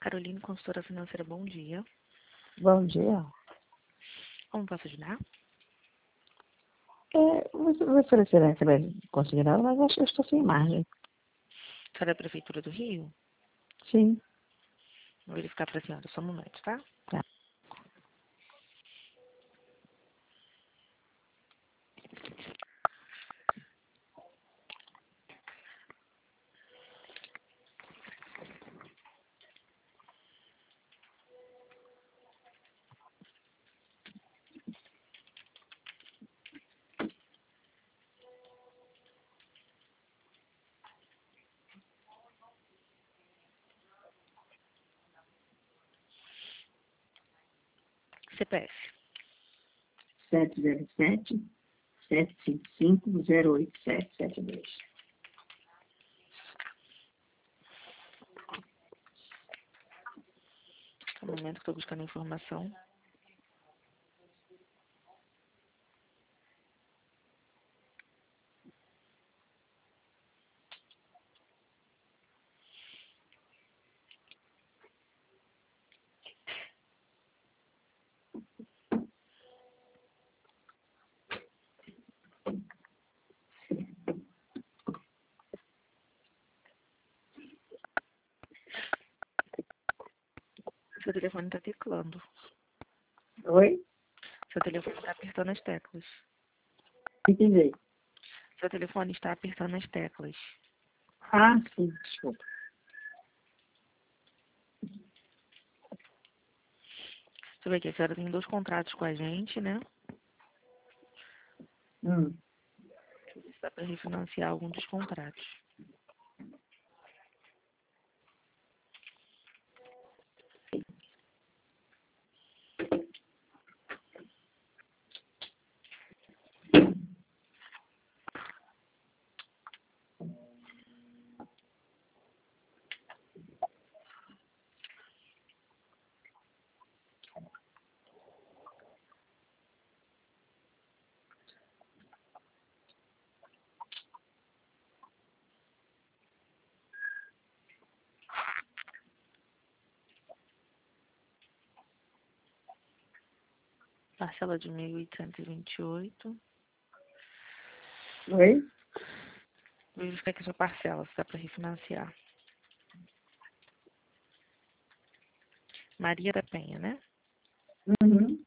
Carolina, consultora financeira, bom dia. Bom dia. Como posso ajudar? Vou oferecer a receber considerado, mas acho que eu estou sem margem. Você é da Prefeitura do Rio? Sim. Vou verificar para a senhora, só um momento, tá? Tá. CPF. 707-755-08772. Só um momento que estou buscando informação. Seu telefone está teclando. Oi? Seu telefone está apertando as teclas. Entendi. Seu telefone está apertando as teclas. Ah, sim, desculpa. Deixa eu ver aqui, a senhora tem 2 contratos com a gente, né? Dá para refinanciar algum dos contratos. Parcela de 1.828. Oi? Vou verificar aqui a sua parcela, se dá para refinanciar. Maria da Penha, né? Uhum.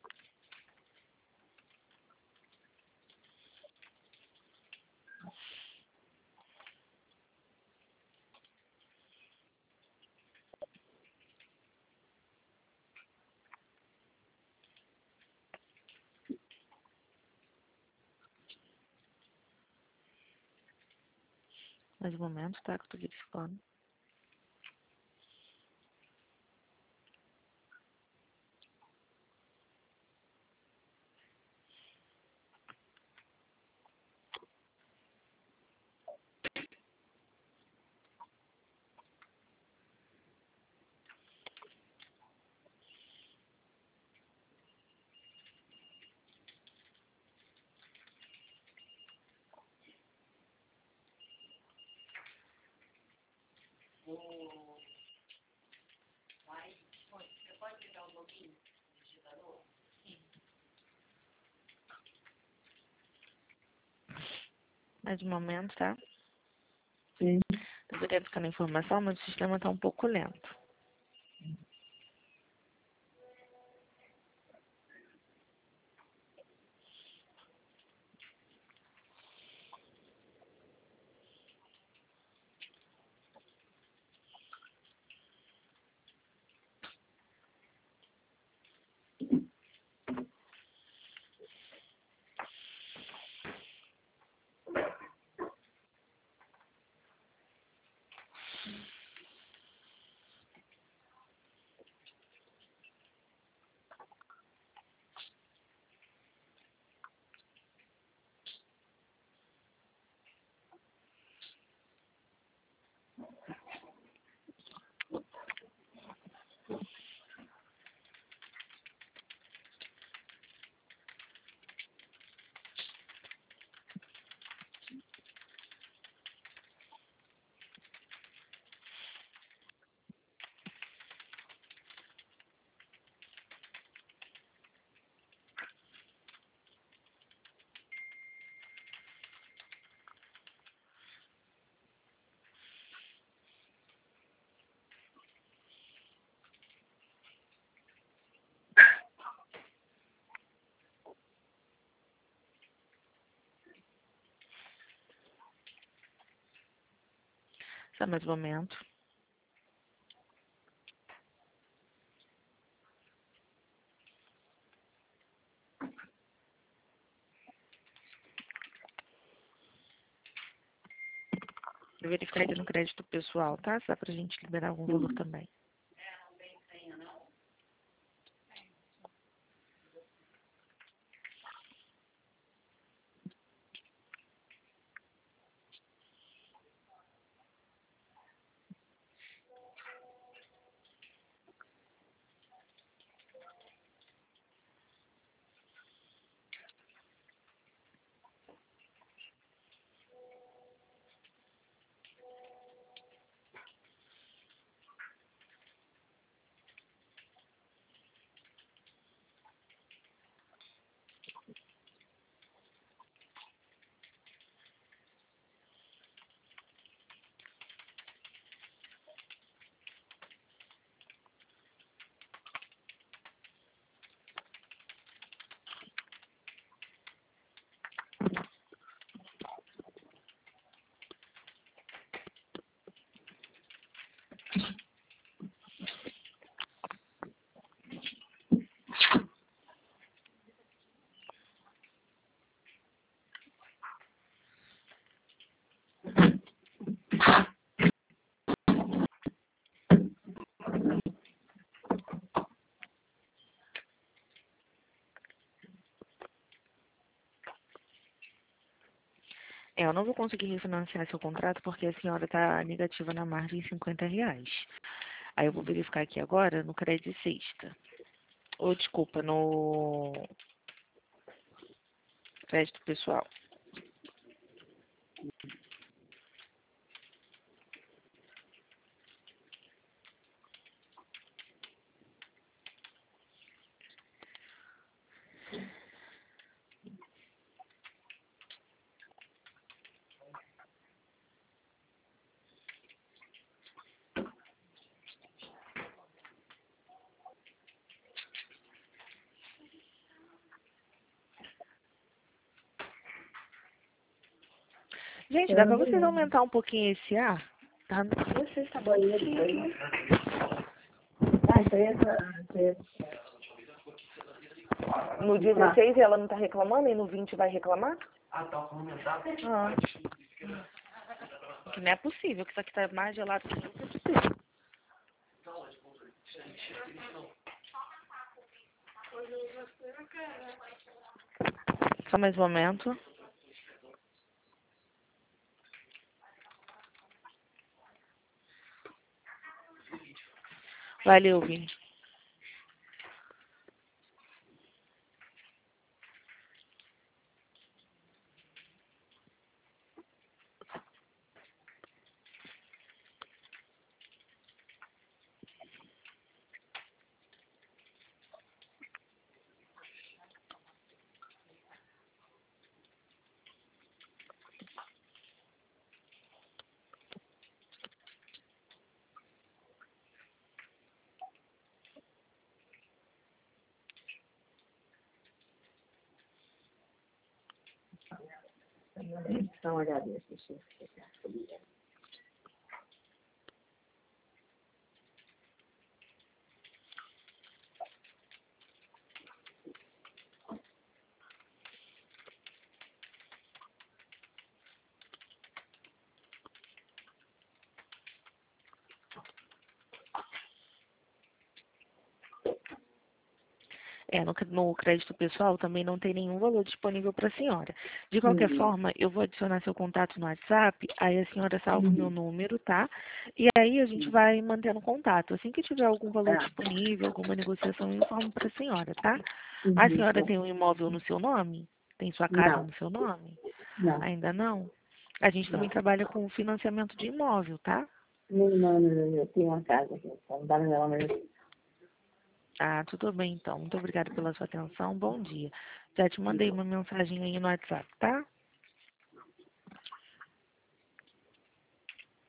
Mais um momento, tá? Que eu tô verificando. Mais um momento, tá? Sim. Eu tô buscando informação, mas o sistema tá um pouco lento. Só mais um momento. Eu verificar aqui no crédito pessoal, tá? Se dá pra gente liberar algum valor também. Eu não vou conseguir refinanciar seu contrato porque a senhora está negativa na margem de R$ 50. Aí eu vou verificar aqui agora no crédito sexta. Ou, desculpa, no crédito pessoal. Gente, dá pra vocês aumentar um pouquinho esse ar? Tá? Você está banheiro depois. Ah, isso aí é No 16 ela não tá reclamando e no 20 vai reclamar? Ah. Que não é possível, que isso aqui tá mais gelado que nunca é possível. Só mais um momento. Valeu, Vini. Dá uma olhadinha, assim. No crédito pessoal também não tem nenhum valor disponível para a senhora. De qualquer forma, eu vou adicionar seu contato no WhatsApp, aí a senhora salva o meu número, tá? E aí a gente vai mantendo contato. Assim que tiver algum valor disponível, alguma negociação, eu informo para a senhora, tá? A senhora tem um imóvel no seu nome? Tem sua casa no seu nome? Não. Ainda não? A gente também trabalha com financiamento de imóvel, tá? Não, eu tenho uma casa aqui. Não dá no meu nome. Ah, tudo bem então. Muito obrigada pela sua atenção. Bom dia. Já te mandei uma mensagem aí no WhatsApp, tá?